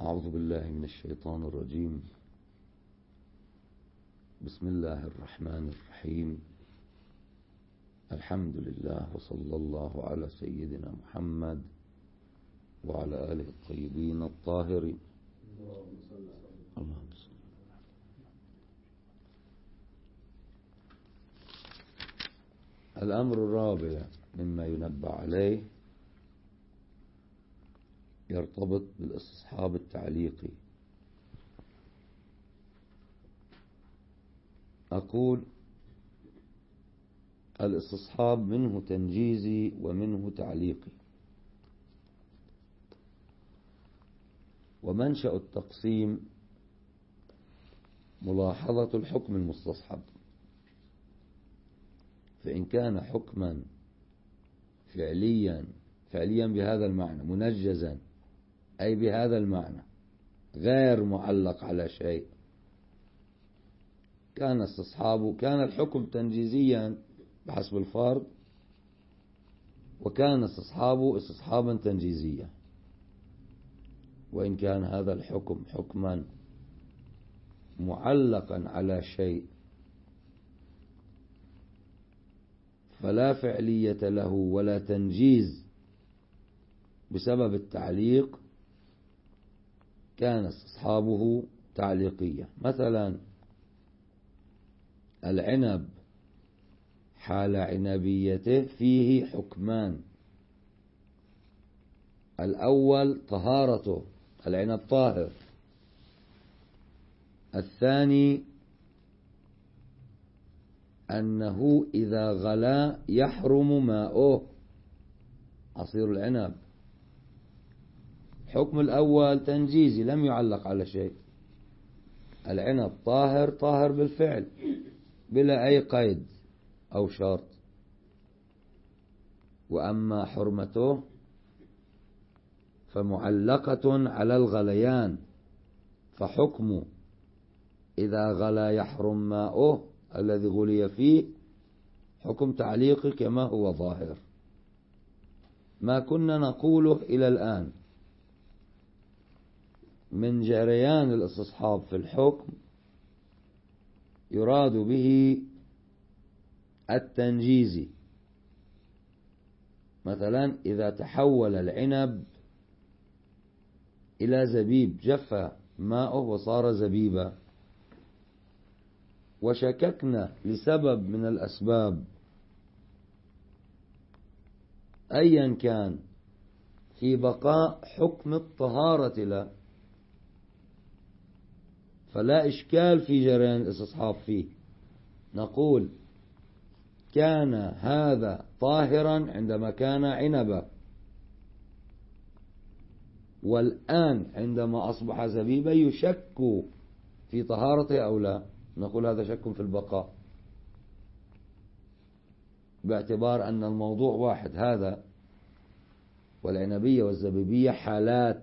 أعوذ بالله من الشيطان الرجيم. بسم الله الرحمن الرحيم. الحمد لله وصلى الله على سيدنا محمد وعلى آله الطيبين الطاهرين. اللهم صل. الأمر الرابع مما ينبه عليه يرتبط بالاستصحاب التعليقي. أقول الاستصحاب منه تنجيزي ومنه تعليقي، ومنشأ التقسيم ملاحظة الحكم المستصحب، فإن كان حكما فعليا بهذا المعنى منجزا، أي بهذا المعنى غير معلق على شيء، كان الحكم تنجيزيا بحسب الفرض، وكان استصحابا تنجيزيا. وإن كان هذا الحكم حكما معلقا على شيء فلا فعلية له ولا تنجيز بسبب التعليق، كان استصحابه تعليقية. مثلا العنب حال عنبيته فيه حكمان: الأول طهارته، العنب طاهر. الثاني أنه إذا غلا يحرم ماؤه، عصير العنب. حكم الأول تنجيزي لم يعلق على شيء، العنب طاهر بالفعل بلا أي قيد أو شرط. وأما حرمته فمعلقة على الغليان، فحكم إذا غلا يحرم ماؤه الذي غلي فيه حكم تعليقي كما هو ظاهر. ما كنا نقوله إلى الآن من جريان الاستصحاب في الحكم يراد به التنجيزي. مثلا إذا تحول العنب إلى زبيب، جف ماؤه وصار زبيبا، وشككنا لسبب من الأسباب أيا كان في بقاء حكم الطهارة له، فلا إشكال في جريان الاستصحاب فيه. نقول كان هذا طاهرا عندما كان عنبا، والآن عندما أصبح زبيبا يشك في طهارته أو لا، نقول هذا شك في البقاء، باعتبار أن الموضوع واحد. هذا والعنبية والزبيبية حالات،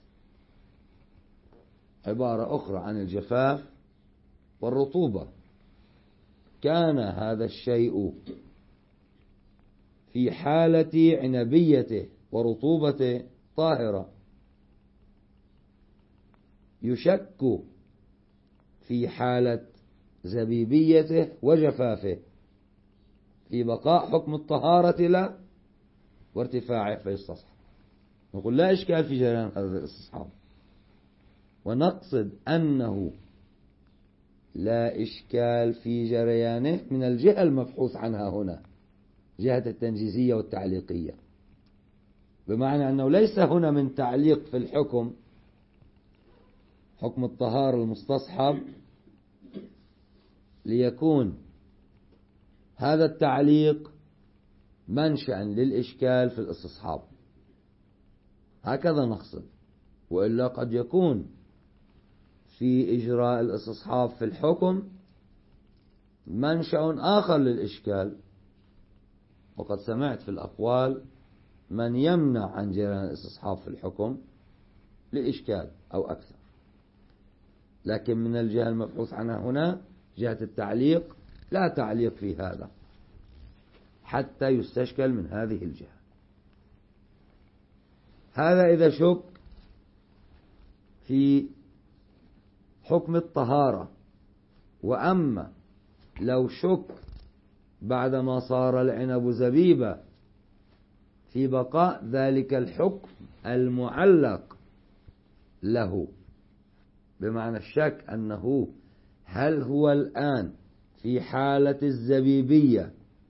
عبارة أخرى عن الجفاف والرطوبة. كان هذا الشيء في حالة عنبيته ورطوبته طاهرة، يشك في حالة زبيبيته وجفافه في بقاء حكم الطهارة له وارتفاعه فيستصحب. نقول لا إشكال في جريان هذا الاستصحاب، ونقصد أنه لا إشكال في جريانه من الجهة المبحوث عنها هنا، جهة التنجيزية والتعليقية، بمعنى أنه ليس هنا من تعليق في الحكم، حكم الطهارة المستصحب، ليكون هذا التعليق منشأ للإشكال في الاستصحاب، هكذا نقصد. وإلا قد يكون في إجراء الاستصحاب في الحكم منشأ آخر للإشكال، وقد سمعت في الأقوال من يمنع عن جريان الاستصحاب في الحكم لإشكال أو أكثر. لكن من الجهة المبحوث عنها هنا جهة التعليق، لا تعليق في هذا حتى يستشكل من هذه الجهة. هذا إذا شك في حكم الطهارة. وأما لو شك بعدما صار العنب زبيبا في بقاء ذلك الحكم المعلق له، بمعنى الشك أنه هل هو الآن في حالة الزبيبية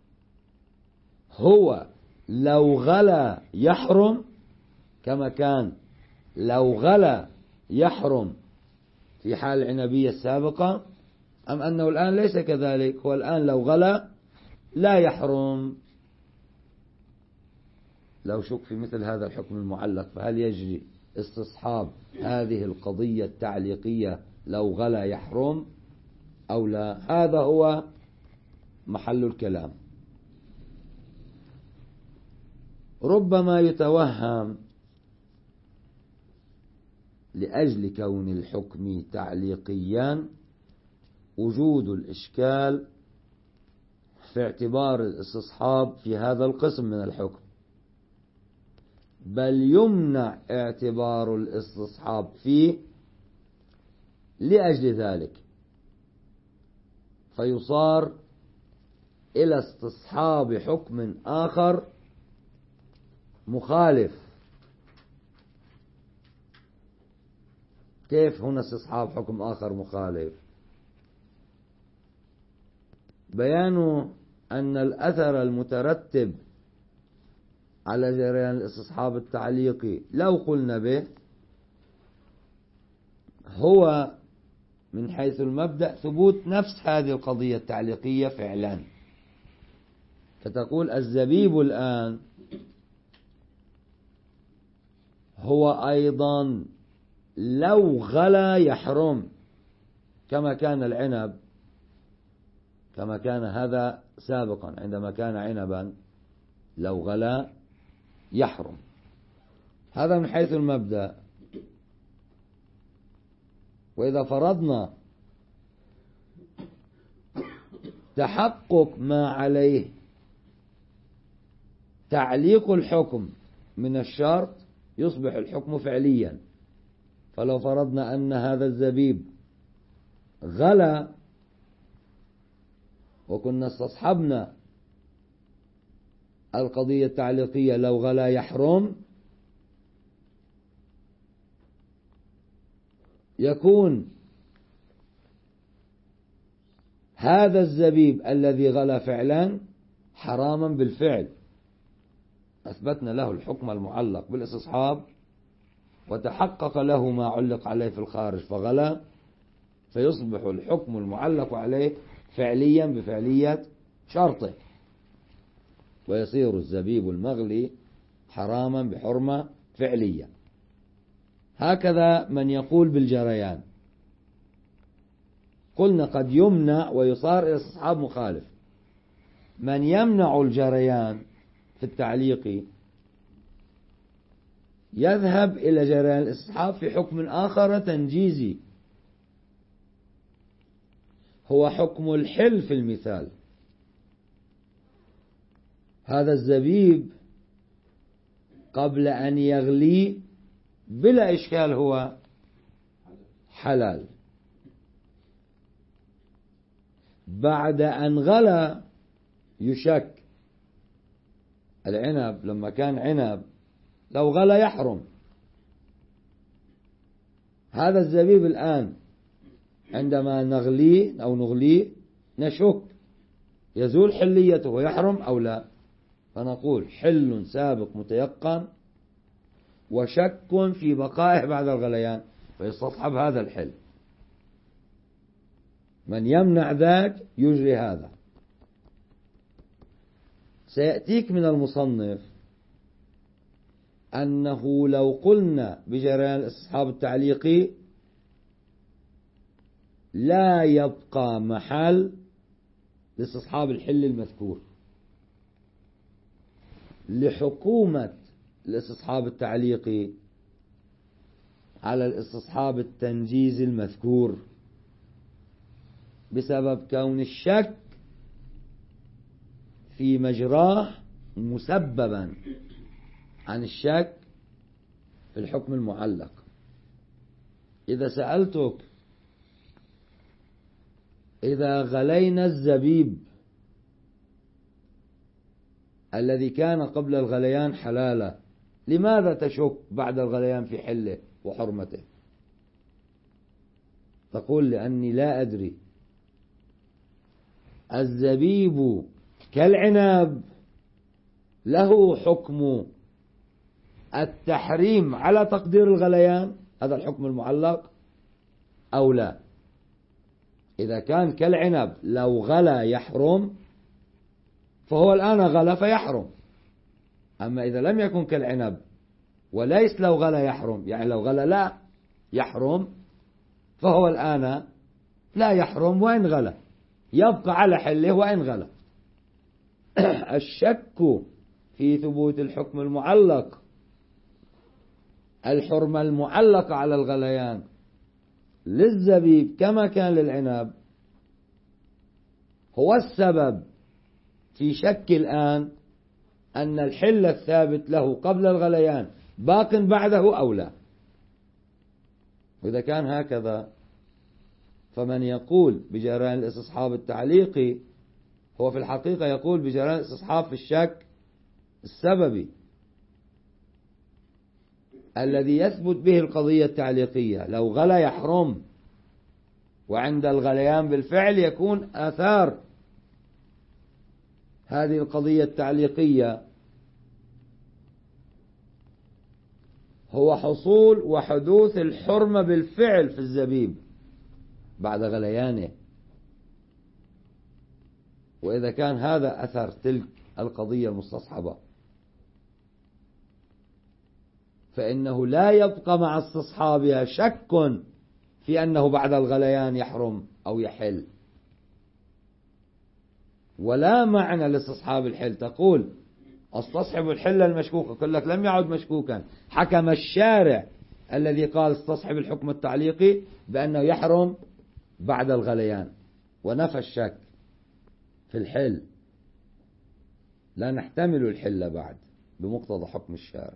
هو لو غلى يحرم كما كان لو غلى يحرم في حال العنبية السابقة، أم أنه الآن ليس كذلك، هو الآن لو غلى لا يحرم. لو شك في مثل هذا الحكم المعلق فهل يجري استصحاب هذه القضية التعليقية لو غلى يحرم أو لا؟ هذا هو محل الكلام. ربما يتوهم لأجل كون الحكم تعليقيا وجود الإشكال في اعتبار الاستصحاب في هذا القسم من الحكم، بل يمنع اعتبار الاستصحاب فيه لأجل ذلك، فيصار إلى استصحاب حكم آخر مخالف. كيف هنا استصحاب حكم آخر مخالف؟ بيان أن الأثر المترتب على جريان الاستصحاب التعليقي لو قلنا به هو من حيث المبدأ ثبوت نفس هذه القضية التعليقية فعلا. فتقول الزبيب الآن هو أيضا لو غلى يحرم كما كان العنب، كما كان هذا سابقا عندما كان عنبا لو غلى يحرم. هذا من حيث المبدأ. وإذا فرضنا تحقق ما عليه تعليق الحكم من الشرط يصبح الحكم فعليا. فلو فرضنا أن هذا الزبيب غلى وكنا استصحبنا القضية التعليقية لو غلى يحرم، يكون هذا الزبيب الذي غلى فعلا حراما بالفعل، أثبتنا له الحكم المعلق بالاستصحاب وتحقق له ما علق عليه في الخارج فغلى، فيصبح الحكم المعلق عليه فعليا بفعلية شرطه، ويصير الزبيب المغلي حراما بحرمة فعلية. هكذا من يقول بالجريان. قلنا قد يمنع ويصار إلى استصحاب مخالف. من يمنع الجريان في التعليق يذهب إلى جريان الاستصحاب في حكم آخر تنجيزي، هو حكم الحل في المثال. هذا الزبيب قبل أن يغلي بلا إشكال هو حلال، بعد أن غلى يشك. العنب لما كان عنب لو غلى يحرم، هذا الزبيب الآن عندما نغليه أو نغليه نشك يزول حليته ويحرم أو لا، فنقول حل سابق متيقن وشك في بقائه بعد الغليان، فيستصحب هذا الحل. من يمنع ذاك يجري هذا. سيأتيك من المصنف أنه لو قلنا بجريان الاستصحاب التعليقي لا يبقى محل لاستصحاب الحل المذكور لحكومة الاستصحاب التعليقي على الاستصحاب التنجيزي المذكور، بسبب كون الشك في مجراه مسببا عن الشك في الحكم المعلق. إذا سألتك إذا غلينا الزبيب الذي كان قبل الغليان حلالا، لماذا تشك بعد الغليان في حله وحرمته؟ تقول لأني لا أدري. الزبيب كالعنب له حكم التحريم على تقدير الغليان، هذا الحكم المعلق، أو لا؟ إذا كان كالعنب لو غلى يحرم فهو الآن غلى فيحرم. أما إذا لم يكن كالعنب وليس لو غلى يحرم، يعني لو غلى لا يحرم، فهو الآن لا يحرم وإن غلى، يبقى على حله وإن غلى. الشك في ثبوت الحكم المعلق، الحرمة المعلقة على الغليان للزبيب كما كان للعنب، هو السبب في شك الآن أن الحل الثابت له قبل الغليان باق بعده أو لا. وإذا كان هكذا فمن يقول بجريان الاستصحاب التعليقي هو في الحقيقة يقول بجريان الاستصحاب في الشك السببي الذي يثبت به القضية التعليقية. لو غلى يحرم، وعند الغليان بالفعل يكون آثار هذه القضية التعليقية هو حصول وحدوث الحرمة بالفعل في الزبيب بعد غليانه. وإذا كان هذا أثر تلك القضية المستصحبة فإنه لا يبقى مع استصحابها شك في أنه بعد الغليان يحرم أو يحل، ولا معنى لاستصحاب الحل. تقول استصحب الحل المشكوك، أقول لك لم يعد مشكوكا، حكم الشارع الذي قال استصحب الحكم التعليقي بأنه يحرم بعد الغليان ونفى الشك في الحل. لا نحتمل الحل بعد بمقتضى حكم الشارع،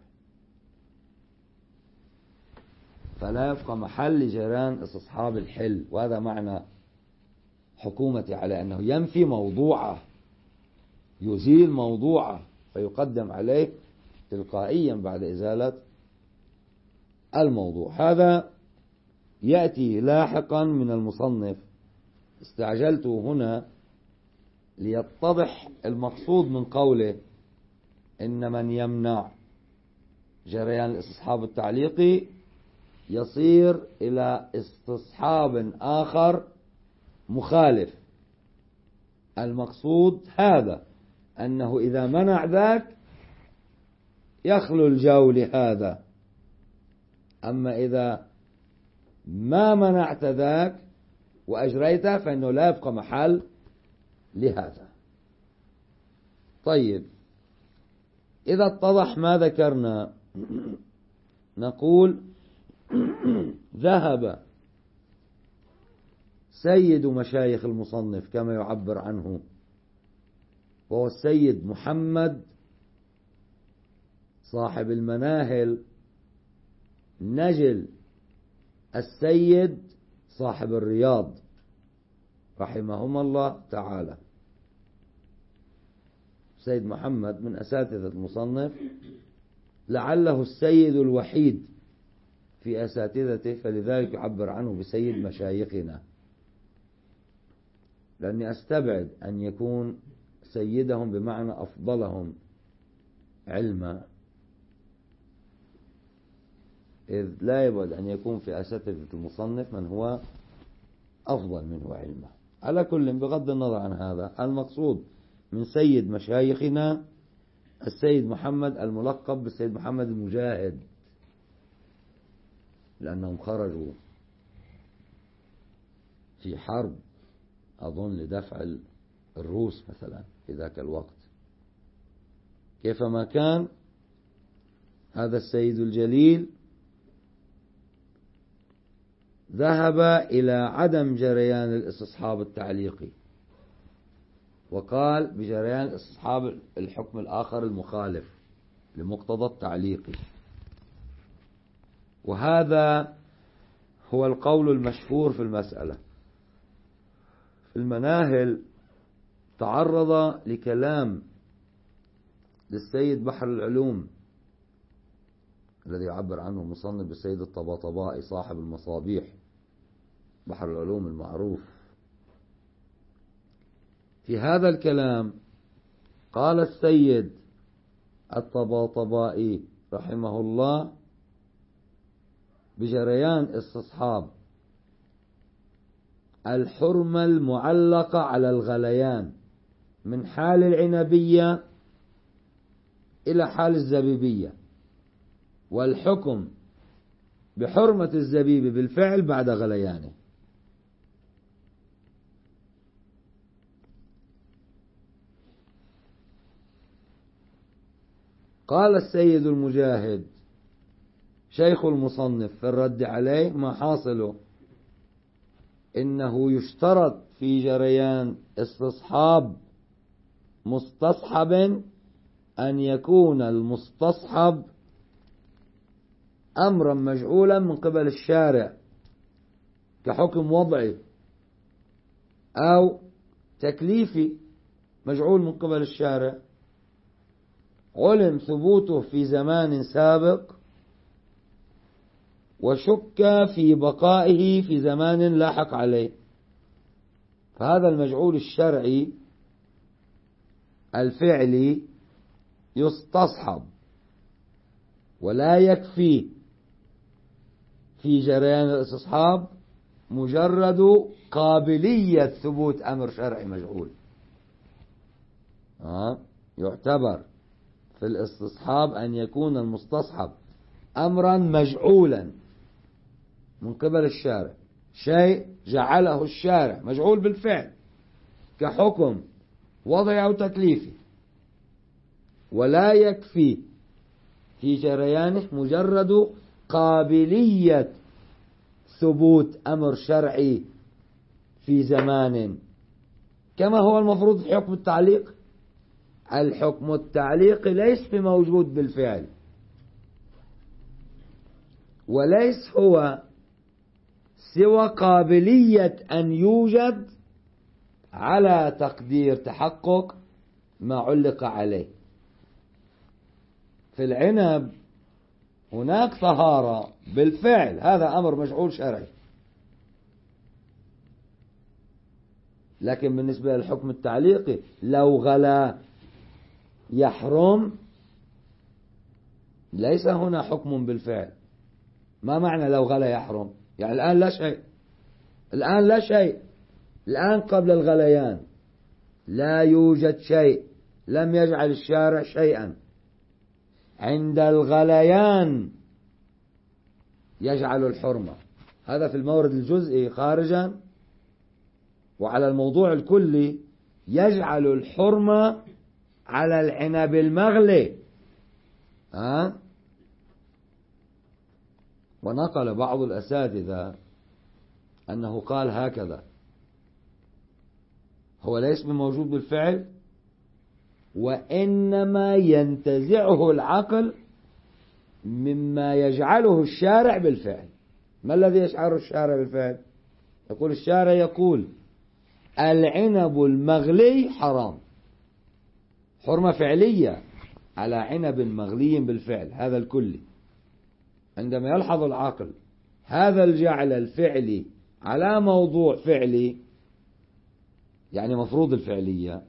فلا يبقى محل لجريان استصحاب الحل. وهذا معنى حكومتي على أنه ينفي موضوعه، يزيل موضوعه فيقدم عليه تلقائيا بعد إزالة الموضوع. هذا يأتي لاحقا من المصنف، استعجلته هنا ليتضح المقصود من قوله إن من يمنع جريان الاستصحاب التعليقي يصير إلى استصحاب آخر مخالف. المقصود هذا، أنه إذا منع ذاك يخلو الجو لهذا، أما إذا ما منعت ذاك وأجريته فإنه لا يبقى محل لهذا. طيب، إذا اتضح ما ذكرنا نقول ذهب سيد مشايخ المصنف كما يعبر عنه، وهو السيد محمد صاحب المناهل نجل السيد صاحب الرياض رحمهما الله تعالى. سيد محمد من أساتذة المصنف، لعله السيد الوحيد في أساتذته، فلذلك يعبر عنه بسيد مشايخنا، لأني أستبعد أن يكون سيدهم بمعنى أفضلهم علما، إذ لا يبعد أن يكون في أساتذة المصنف من هو أفضل منه علما. على كل، بغض النظر عن هذا، المقصود من سيد مشايخنا السيد محمد الملقب بالسيد محمد المجاهد، لأنهم خرجوا في حرب أظن لدفع الروس مثلا في ذاك الوقت. كيفما كان، هذا السيد الجليل ذهب إلى عدم جريان الاستصحاب التعليقي، وقال بجريان استصحاب الحكم الآخر المخالف لمقتضى التعليقي. وهذا هو القول المشهور في المسألة. في المناهل تعرض لكلام للسيد بحر العلوم الذي يعبر عنه المصنف بالسيد الطباطبائي صاحب المصابيح، بحر العلوم المعروف. في هذا الكلام قال السيد الطباطبائي رحمه الله بجريان استصحاب الحرمة المعلقة على الغليان من حال العنبية إلى حال الزبيبية، والحكم بحرمة الزبيب بالفعل بعد غليانه. قال السيد المجاهد شيخ المصنف في الرد عليه ما حاصله إنه يشترط في جريان استصحاب مستصحب أن يكون المستصحب أمرا مجعولا من قبل الشارع كحكم وضعي أو تكليفي مجعول من قبل الشارع، علم ثبوته في زمان سابق وشك في بقائه في زمان لاحق عليه، فهذا المجعول الشرعي الفعلي يستصحب، ولا يكفي في جريان الاستصحاب مجرد قابلية ثبوت أمر شرعي مجعول. يعتبر في الاستصحاب أن يكون المستصحب أمرا مجعولا من قبل الشارع، شيء جعله الشارع مجعول بالفعل كحكم وضعي أو تكليفي، ولا يكفي في جريانه مجرد قابلية ثبوت أمر شرعي في زمان، كما هو المفروض في حكم التعليق. الحكم التعليقي ليس بموجود بالفعل، وليس هو سوى قابلية أن يوجد على تقدير تحقق ما علق عليه. في العنب هناك طهارة بالفعل، هذا أمر مجعول شرعي، لكن بالنسبة للحكم التعليقي لو غلا يحرم، ليس هنا حكم بالفعل. ما معنى لو غلا يحرم؟ يعني الآن لا شيء، الآن لا شيء، الآن قبل الغليان لا يوجد شيء، لم يجعل الشارع شيئا، عند الغليان يجعل الحرمة. هذا في المورد الجزئي خارجا، وعلى الموضوع الكلي يجعل الحرمة على العنب المغلي. ونقل بعض الأساتذة أنه قال هكذا: هو ليس بموجود بالفعل، وإنما ينتزعه العقل مما يجعله الشارع بالفعل. ما الذي يجعله الشارع بالفعل؟ يقول الشارع يقول العنب المغلي حرام، حرمة فعلية على عنب مغلي بالفعل، هذا الكلي. عندما يلحظ العقل هذا الجعل الفعلي على موضوع فعلي، يعني مفروض الفعلية،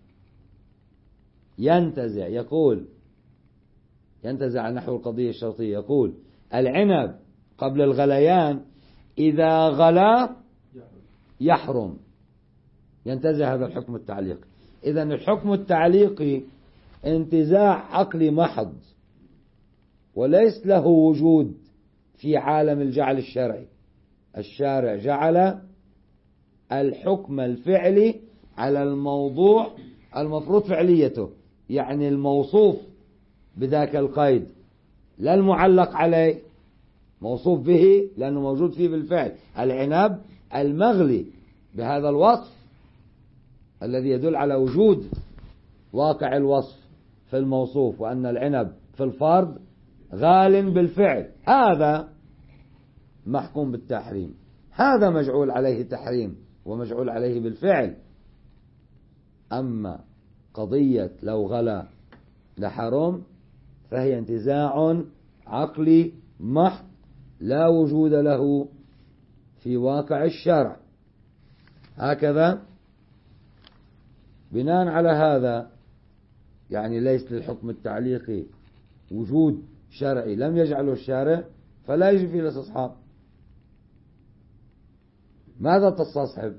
ينتزع، يقول ينتزع نحو القضية الشرطية، يقول العنب قبل الغليان إذا غلا يحرم، ينتزع هذا الحكم التعليقي. إذن الحكم التعليقي انتزاع عقلي محض، وليس له وجود في عالم الجعل الشرعي. الشارع جعل الحكم الفعلي على الموضوع المفروض فعليته، يعني الموصوف بذاك القيد، لا المعلق عليه، موصوف به لأنه موجود فيه بالفعل. العنب المغلي بهذا الوصف الذي يدل على وجود واقع الوصف في الموصوف، وأن العنب في الفرض غال بالفعل، هذا محكوم بالتحريم. هذا مجعول عليه تحريم ومجعول عليه بالفعل. أما قضية لو غلا لحرم فهي انتزاع عقلي محض لا وجود له في واقع الشرع. هكذا بناء على هذا يعني ليس للحكم التعليقي وجود شرعي لم يجعله الشارع، فلا يجب فيه الاستصحاب. ماذا تستصحب؟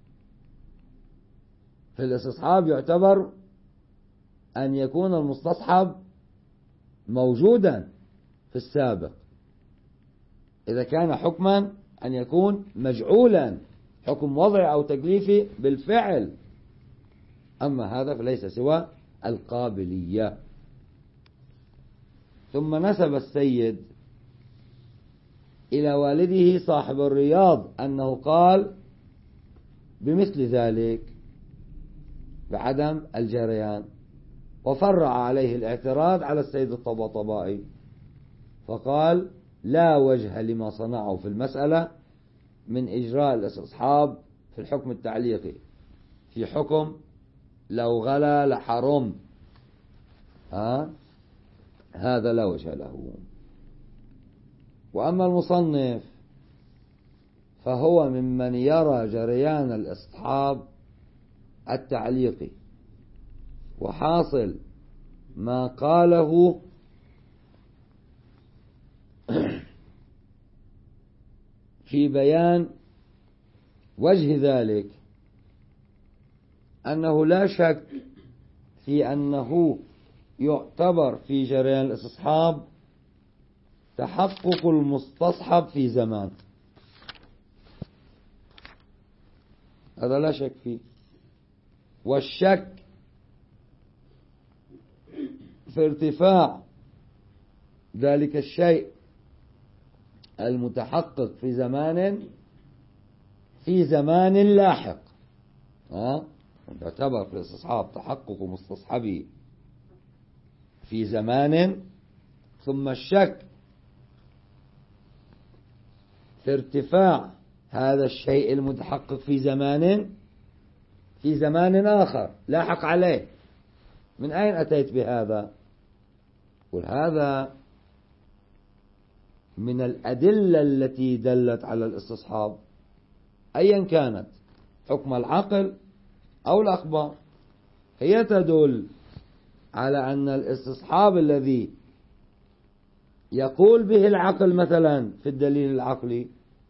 في الاستصحاب يعتبر أن يكون المستصحب موجودا في السابق، إذا كان حكما أن يكون مجعولا، حكم وضعي أو تكليفي بالفعل. أما هذا فليس سوى القابلية. ثم نسب السيد إلى والده صاحب الرياض أنه قال بمثل ذلك بعدم الجريان، وفرع عليه الاعتراض على السيد الطباطبائي فقال لا وجه لما صنعه في المسألة من إجراء الاستصحاب في الحكم التعليقي في حكم لو غلا لحرم، هذا لا وجه له. وأما المصنف فهو ممن يرى جريان الاستصحاب التعليقي، وحاصل ما قاله في بيان وجه ذلك أنه لا شك في أنه يعتبر في جريان الاستصحاب تحقق المستصحب في زمان، هذا لا شك فيه. والشك في ارتفاع ذلك الشيء المتحقق في زمان لاحق، يعتبر في الاستصحاب تحقق مستصحبه في زمان، ثم الشك في ارتفاع هذا الشيء المتحقق في زمان آخر لاحق عليه. من أين أتيت بهذا؟ وهذا من الأدلة التي دلت على الاستصحاب أيا كانت، حكم العقل أو الأخبار، هي تدل على أن الاستصحاب الذي يقول به العقل مثلا في الدليل العقلي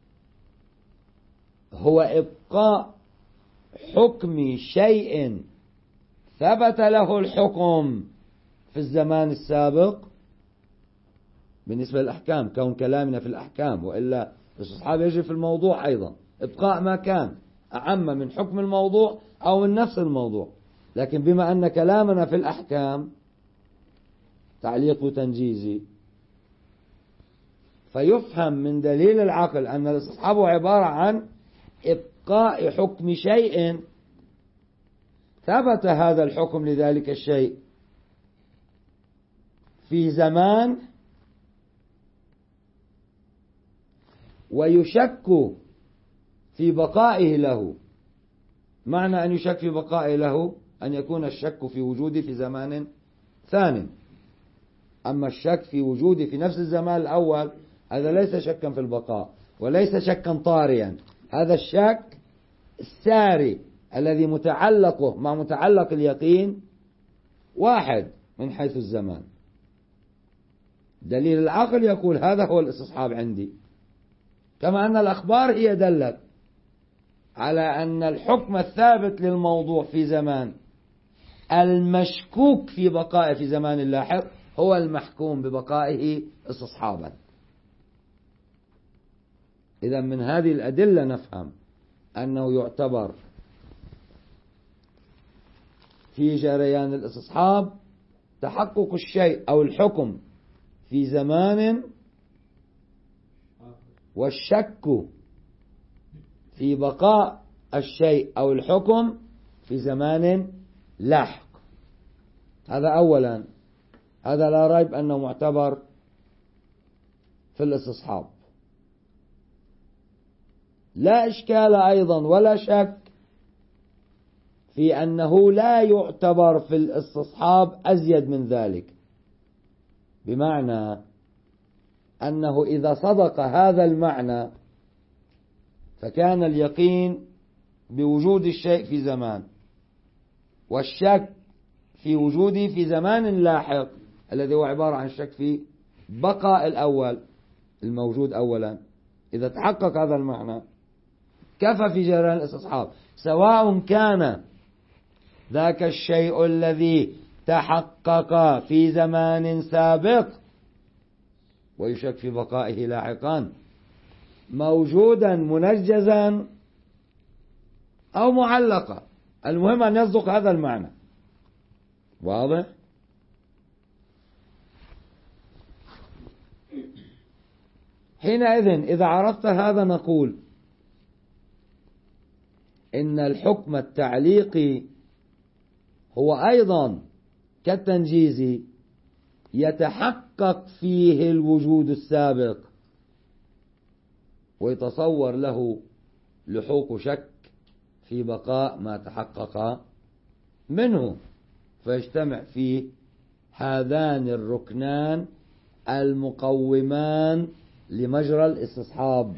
هو إبقاء حكم شيء ثبت له الحكم في الزمان السابق بالنسبة للأحكام، كون كلامنا في الأحكام، وإلا الاستصحاب يجري في الموضوع أيضا، إبقاء ما كان أعم من حكم الموضوع أو من نفس الموضوع. لكن بما أن كلامنا في الأحكام تعليق تنجيزي، فيفهم من دليل العقل أن الاستصحاب عبارة عن إبقاء حكم شيء ثبت هذا الحكم لذلك الشيء في زمان ويشك في بقائه له. معنى أن يشك في بقائه له أن يكون الشك في وجوده في زمان ثاني. أما الشك في وجوده في نفس الزمان الأول هذا ليس شكا في البقاء وليس شكا طاريا، هذا الشك الساري الذي متعلقه مع متعلق اليقين واحد من حيث الزمان. دليل العقل يقول هذا هو الاستصحاب عندي، كما أن الأخبار هي دلت على أن الحكم الثابت للموضوع في زمان المشكوك في بقائه في زمان لاحق هو المحكوم ببقائه استصحابا. إذا من هذه الأدلة نفهم أنه يعتبر في جريان الاستصحاب تحقق الشيء أو الحكم في زمان، والشك في بقاء الشيء أو الحكم في زمان لاحق. هذا أولا، هذا لا ريب أنه معتبر في الاستصحاب. لا إشكال أيضا ولا شك في أنه لا يعتبر في الاستصحاب أزيد من ذلك، بمعنى أنه إذا صدق هذا المعنى فكان اليقين بوجود الشيء في زمان، والشك في وجوده في زمان لاحق الذي هو عبارة عن شك في بقاء الأول الموجود أولا. إذا تحقق هذا المعنى كفى في جريان الاستصحاب، سواء كان ذاك الشيء الذي تحقق في زمان سابق ويشك في بقائه لاحقا موجودا منجزا أو معلقا، المهم أن يصدق هذا المعنى. واضح؟ حينئذ إذا عرفت هذا نقول إن الحكم التعليقي هو أيضا كالتنجيز يتحقق فيه الوجود السابق ويتصور له لحوق شك في بقاء ما تحقق منه، فيجتمع فيه هذان الركنان المقومان لمجرى الاستصحاب.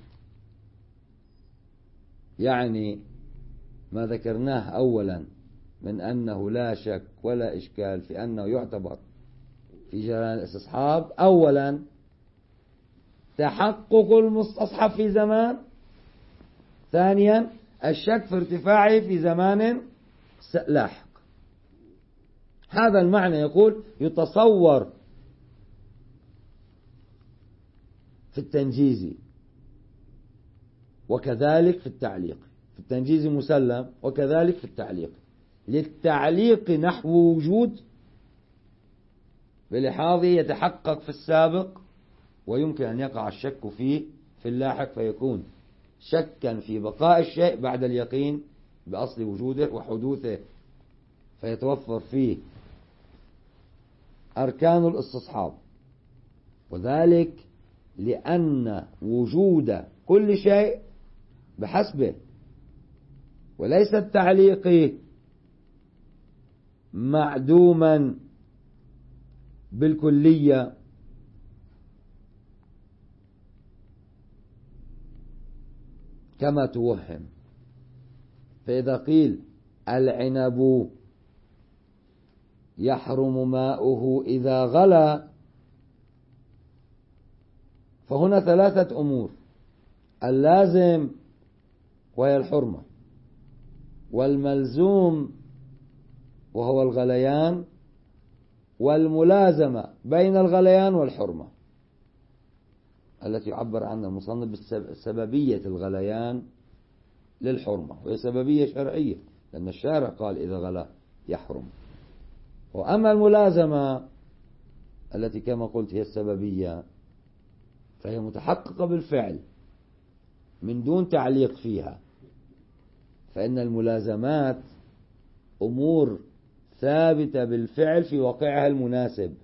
يعني ما ذكرناه أولا من أنه لا شك ولا إشكال في أنه يعتبر في جريان الاستصحاب، أولا تحقق المستصحب في زمان، ثانيا الشك في ارتفاعه في زمان لاحق. هذا المعنى يقول يتصور في التنجيز وكذلك في التعليق. في التنجيز مسلم وكذلك في التعليق. للتعليق نحو وجود بلحاظه يتحقق في السابق ويمكن أن يقع الشك فيه في اللاحق، فيكون شكا في بقاء الشيء بعد اليقين بأصل وجوده وحدوثه، فيتوفر فيه أركان الاستصحاب. وذلك لأن وجود كل شيء بحسبه، وليس التعليق معدوما بالكلية كما توهم. فإذا قيل العنب يحرم ماؤه إذا غلا، فهنا ثلاثة أمور: اللازم وهي الحرمة، والملزوم وهو الغليان، والملازمة بين الغليان والحرمة التي يعبر عنها المصنف بسببية الغليان للحرمة، وهي سببية شرعية لأن الشارع قال إذا غلا يحرم. وأما الملازمة التي كما قلت هي السببية فهي متحققة بالفعل من دون تعليق فيها، فإن الملازمات أمور ثابتة بالفعل في واقعها المناسب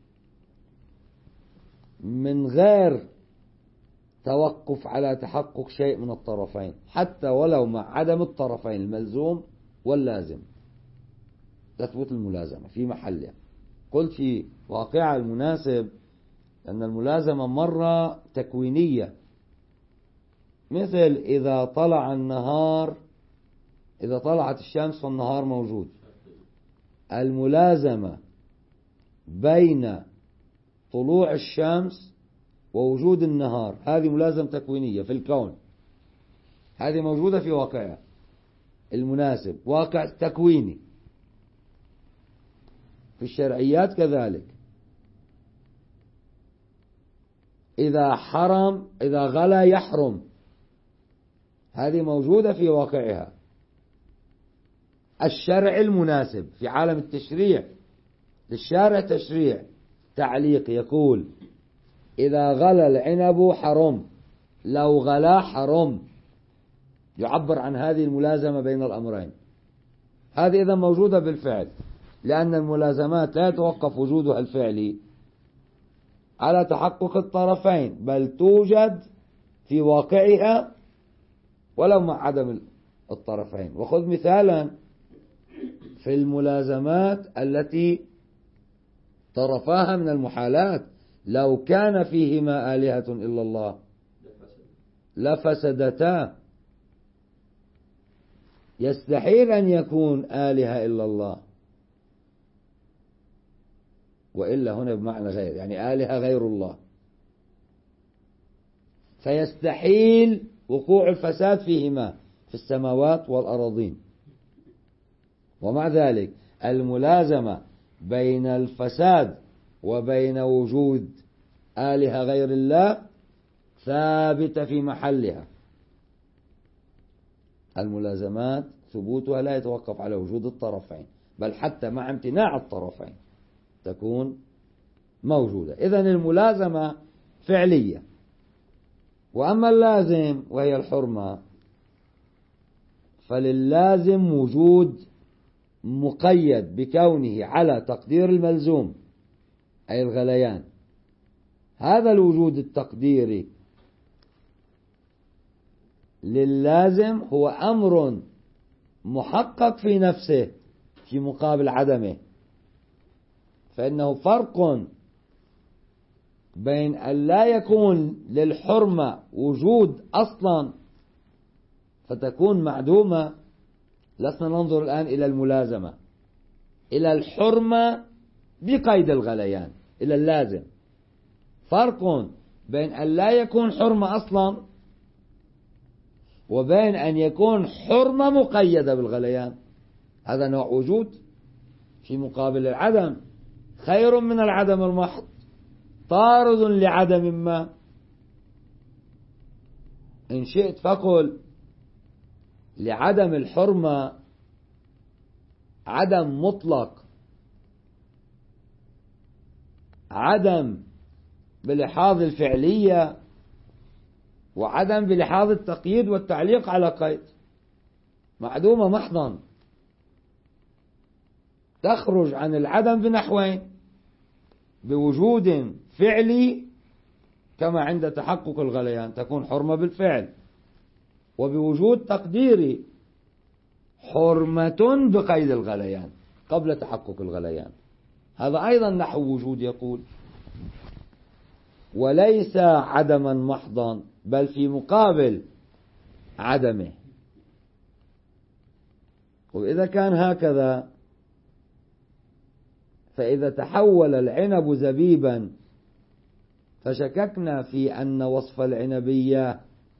من غير توقف على تحقق شيء من الطرفين، حتى ولو مع عدم الطرفين الملزوم واللازم تثبت الملازمة في محلها. قلت في واقعها المناسب أن الملازمة مرة تكوينية، مثل إذا طلع النهار، إذا طلعت الشمس فالنهار موجود. الملازمة بين طلوع الشمس ووجود النهار هذه ملازمة تكوينية في الكون، هذه موجودة في واقعها المناسب، واقع تكويني. في الشرعيات كذلك، إذا حرم إذا غلا يحرم، هذه موجودة في واقعها الشرع المناسب. في عالم التشريع للشارع تشريع تعليق يقول إذا غلا العنب حرم، لو غلا حرم، يعبر عن هذه الملازمة بين الأمرين. هذه إذا موجودة بالفعل، لأن الملازمات لا يتوقف وجودها الفعلي على تحقق الطرفين، بل توجد في واقعها ولو مع عدم الطرفين. وخذ مثالا في الملازمات التي طرفاها من المحالات، لو كان فيهما آلهة إلا الله لفسدتا. يستحيل أن يكون آلهة إلا الله، وإلا هنا بمعنى غير، يعني آلهة غير الله، فيستحيل وقوع الفساد فيهما في السماوات والأراضين. ومع ذلك الملازمة بين الفساد وبين وجود آلهة غير الله ثابتة في محلها. الملازمات ثبوتها لا يتوقف على وجود الطرفين، بل حتى مع امتناع الطرفين تكون موجودة. إذن الملازمة فعلية. وأما اللازم وهي الحرمة، فللازم وجود مقيد بكونه على تقدير الملزوم أي الغليان. هذا الوجود التقديري للازم هو أمر محقق في نفسه في مقابل عدمه، فإنه فرق بين أن لا يكون للحرمة وجود أصلا فتكون معدومة. لسنا ننظر الآن إلى الملازمة، إلى الحرمة بقيد الغليان، إلى اللازم. فرق بين أن لا يكون حرمة أصلا وبين أن يكون حرمة مقيدة بالغليان. هذا نوع وجود في مقابل العدم، خير من العدم المحض، طارد لعدم ما. إن شئت فقل لعدم الحرمة عدم مطلق، عدم بلحاظ الفعلية، وعدم بلحاظ التقييد والتعليق على قيد، معدومة محضا، تخرج عن العدم بنحوين: بوجود فعلي كما عند تحقق الغليان تكون حرمة بالفعل، وبوجود تقديري حرمة بقيد الغليان قبل تحقق الغليان. هذا أيضا نحو وجود يقول، وليس عدما محضا بل في مقابل عدمه. وإذا كان هكذا فإذا تحول العنب زبيبا فشككنا في أن وصف العنبية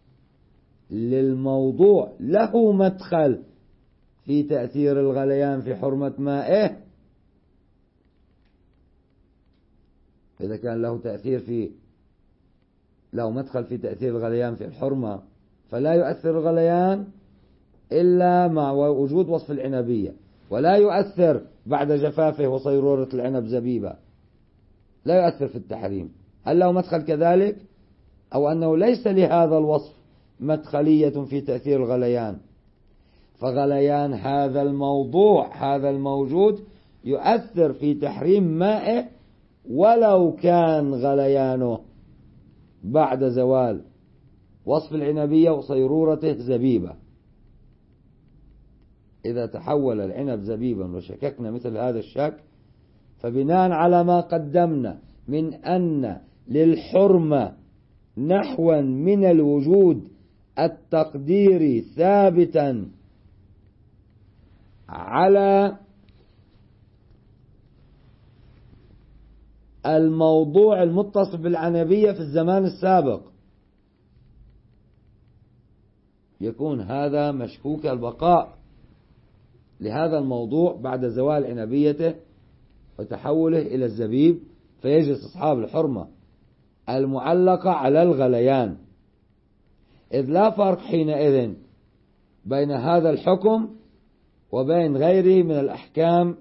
للموضوع له مدخل في تأثير الغليان في حرمة مائه. إذا كان له مدخل في تأثير الغليان في الحرمة، فلا يؤثر الغليان إلا مع وجود وصف العنبية، ولا يؤثر بعد جفافه وصيرورة العنب زبيبة، لا يؤثر في التحريم. هل له مدخل كذلك؟ أو أنه ليس لهذا الوصف مدخلية في تأثير الغليان، فغليان هذا الموضوع هذا الموجود يؤثر في تحريم مائه ولو كان غليانه بعد زوال وصف العنبية وصيرورته زبيبة. إذا تحول العنب زبيبا وشككنا مثل هذا الشك، فبناء على ما قدمنا من أن للحرمة نحوا من الوجود التقديري ثابتا على الموضوع المتصف بالعنبية في الزمان السابق، يكون هذا مشكوك البقاء لهذا الموضوع بعد زوال عنبيته وتحوله إلى الزبيب، فيجلس أصحاب الحرمة المعلقة على الغليان، إذ لا فرق حينئذ بين هذا الحكم وبين غيره من الأحكام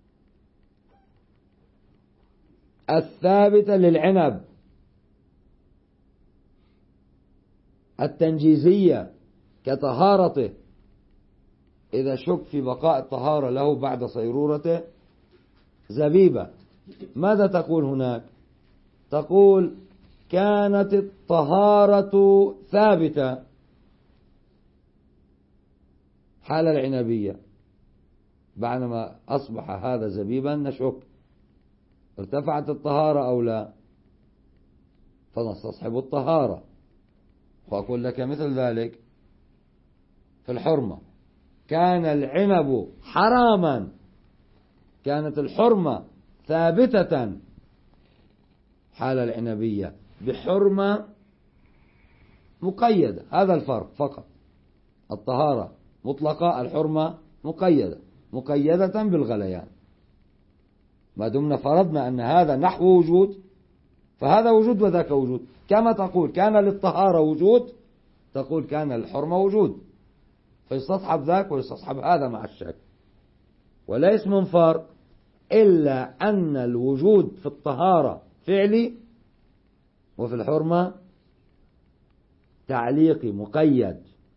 الثابتة للعنب التنجيزية كطهارته. إذا شك في بقاء الطهارة له بعد صيرورته زبيبة، ماذا تقول هناك؟ تقول كانت الطهارة ثابتة حال العنبية بعدما أصبح هذا زبيبا نشك ارتفعت الطهارة أو لا، فنستصحب الطهارة. وأقول لك مثل ذلك في الحرمة، كان العنب حراما، كانت الحرمة ثابتة حال العنبية بحرمة مقيدة، هذا الفرق فقط. الطهارة مطلقة، الحرمة مقيدة بالغليان. ما دمنا فرضنا أن هذا نحو وجود فهذا وجود وذاك وجود، كما تقول كان للطهارة وجود تقول كان للحرمة وجود، فيستصحب ذاك ويستصحب هذا مع الشك. وليس من فرق إلا أن الوجود في الطهارة فعلي وفي الحرمة تعليقي مقيد،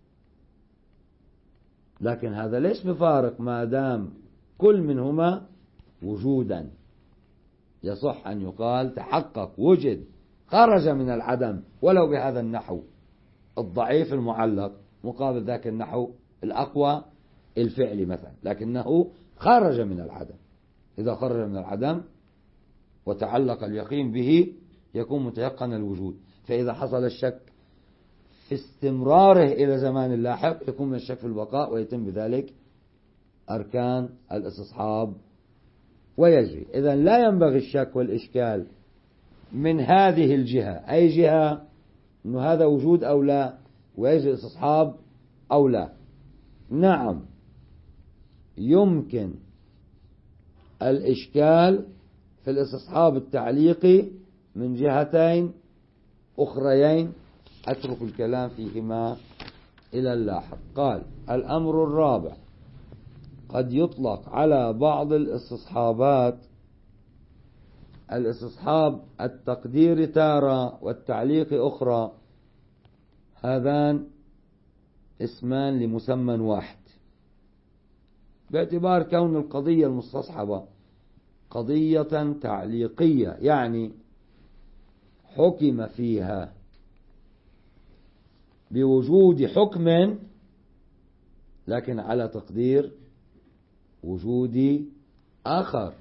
لكن هذا ليس بفارق ما دام كل منهما وجودا. يصح أن يقال تحقق وجد خرج من العدم ولو بهذا النحو الضعيف المعلق مقابل ذاك النحو الأقوى الفعلي مثلا، لكنه خرج من العدم. إذا خرج من العدم وتعلق اليقين به يكون متيقن الوجود، فإذا حصل الشك في استمراره إلى زمان لاحق يكون من الشك في البقاء، ويتم بذلك أركان الاستصحاب ويجري. إذن لا ينبغي الشك والإشكال من هذه الجهة، أي جهة أنه هذا وجود أو لا ويجري الاستصحاب أو لا. نعم يمكن الإشكال في الاستصحاب التعليقي من جهتين أخريين أترك الكلام فيهما إلى اللاحق. قال: الأمر الرابع: قد يطلق على بعض الاستصحابات الاستصحاب التقدير تارة والتعليق أخرى، هذان اسمان لمسمى واحد، باعتبار كون القضية المستصحبة قضية تعليقية، يعني حكم فيها بوجود حكم لكن على تقدير وجود آخر.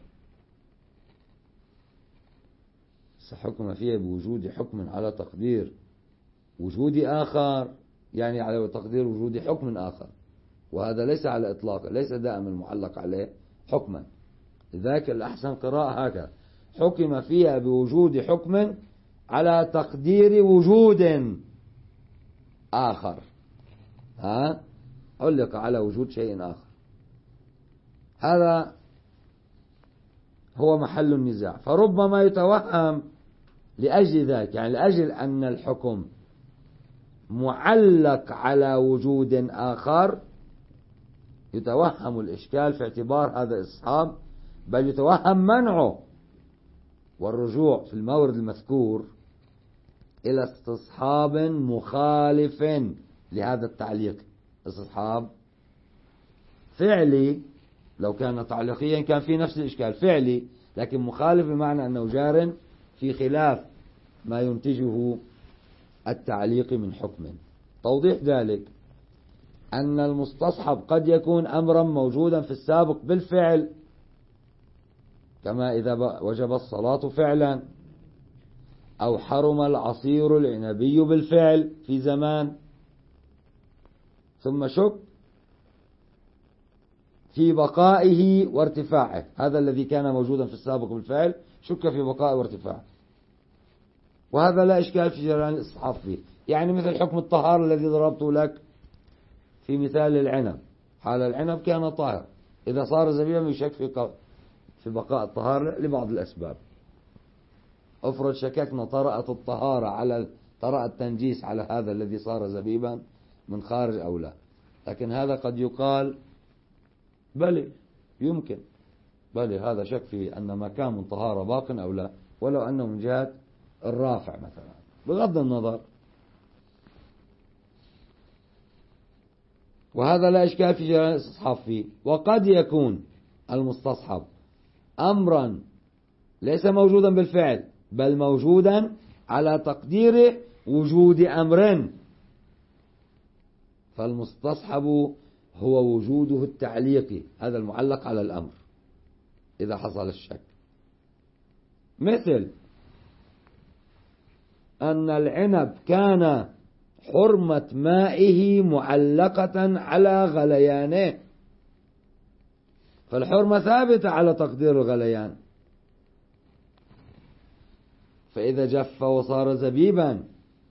حكم فيها بوجود حكم على تقدير وجود آخر، يعني على تقدير وجود حكم آخر، وهذا ليس على إطلاقه، ليس دائما المعلق عليه حكما. لذلك الأحسن قراءة هكذا: حكم فيها بوجود حكم على تقدير وجود آخر، علق على وجود شيء آخر. هذا هو محل النزاع. فربما يتوهم لأجل ذلك، يعني لأجل أن الحكم معلق على وجود آخر، يتوهم الإشكال في اعتبار هذا الاستصحاب، بل يتوهم منعه والرجوع في المورد المذكور إلى استصحاب مخالف لهذا التعليق. استصحاب فعلي، لو كان تعليقيا كان في نفس الإشكال، فعلي لكن مخالف بمعنى أنه جار في خلاف ما ينتجه التعليق من حكم. توضيح ذلك أن المستصحب قد يكون أمرا موجودا في السابق بالفعل، كما إذا وجب الصلاة فعلا، أو حرم العصير العنبي بالفعل في زمان، ثم شك في بقائه وارتفاعه، هذا الذي كان موجودا في السابق بالفعل شك في بقائه وارتفاعه، وهذا لا إشكال في جريان الاستصحاب فيه. يعني مثل حكم الطهارة الذي ضربته لك في مثال العنب، حال العنب كان طاهر، إذا صار زبيبا يشك في بقاء الطهارة لبعض الأسباب. افرض شككنا طرأت الطهارة على طرأ التنجيس على هذا الذي صار زبيبا من خارج أو لا، لكن هذا قد يقال بل يمكن، بل هذا شك في أن مكان من طهارة باق أو لا، ولو أنه من جهة الرافع مثلا، بغض النظر. وهذا لا إشكال في جريان الاستصحاب فيه. وقد يكون المستصحب أمرا ليس موجودا بالفعل بل موجودا على تقدير وجود أمر، فالمستصحب هو وجوده التعليقي، هذا المعلق على الأمر إذا حصل الشك، مثل أن العنب كان حرمة مائه معلقة على غليانه، فالحرمة ثابتة على تقدير الغليان، فإذا جف وصار زبيبا،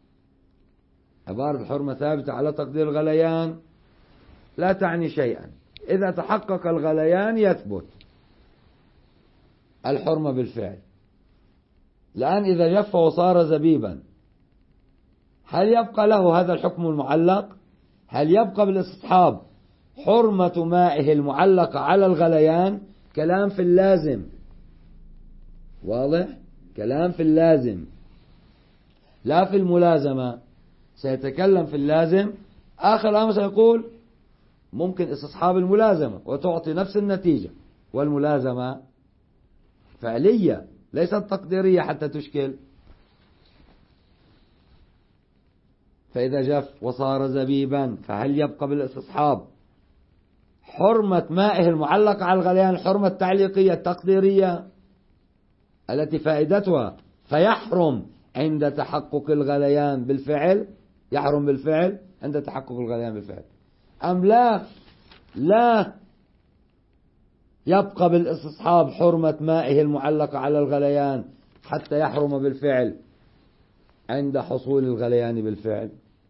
عبارة الحرمة ثابتة على تقدير الغليان لا تعني شيئا، إذا تحقق الغليان يثبت الحرمة بالفعل. الآن إذا جف وصار زبيبا، هل يبقى له هذا الحكم المعلق؟ هل يبقى بالاستصحاب حرمة مائه المعلقة على الغليان؟ كلام في اللازم، واضح؟ كلام في اللازم لا في الملازمة. سيتكلم في اللازم، آخر الأمر سيقول ممكن استصحاب الملازمة وتعطي نفس النتيجة، والملازمة فعلية ليست تقديرية حتى تشكل. فإذا جف وصار زبيبا، فهل يبقى بالاستصحاب حرمة مائه المعلقة على الغليان، الحرمة التعليقية التقديرية التي فائدتها فيحرم عند تحقق الغليان بالفعل، يحرم بالفعل عند تحقق الغليان بالفعل، أم لا يبقى بالاستصحاب حرمة مائه المعلقة على الغليان حتى يحرم بالفعل عند حصول الغليان بالفعل،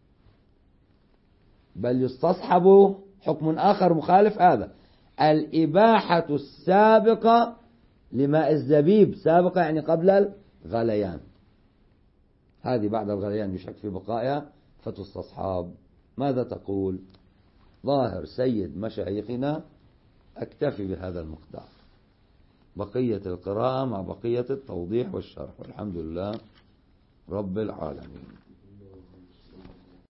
بل يستصحب حكم آخر مخالف هذا، الإباحة السابقة لماء الزبيب، سابقة يعني قبل الغليان، هذه بعد الغليان يشك في بقائها فتستصحاب. ماذا تقول؟ ظاهر سيد مشايخنا أكتفي بهذا المقدار، بقية القراءة مع بقية التوضيح والشرح، والحمد لله رب العالمين.